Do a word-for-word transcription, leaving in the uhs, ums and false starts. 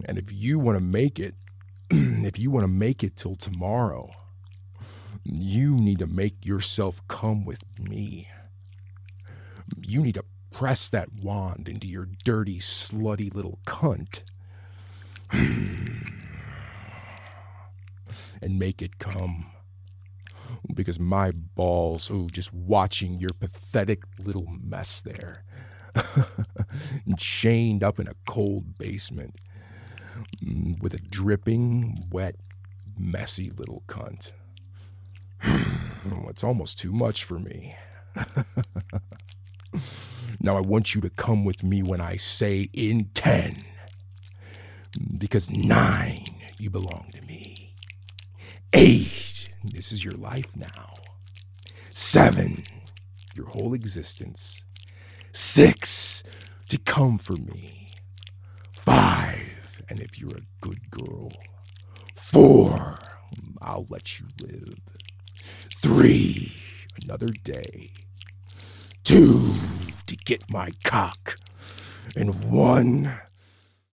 And if you want to make it, if you want to make it till tomorrow, you need to make yourself come with me. You need to press that wand into your dirty, slutty little cunt and make it come. Because my balls, oh, just watching your pathetic little mess there, chained up in a cold basement with a dripping, wet, messy little cunt. It's almost too much for me. Now I want you to come with me when I say in ten. Because nine, you belong to me. Eight, this is your life now. Seven, your whole existence. Six, to come for me. Five, and if you're a good girl. Four, I'll let you live. Three, another day. Two, to get my cock. And one,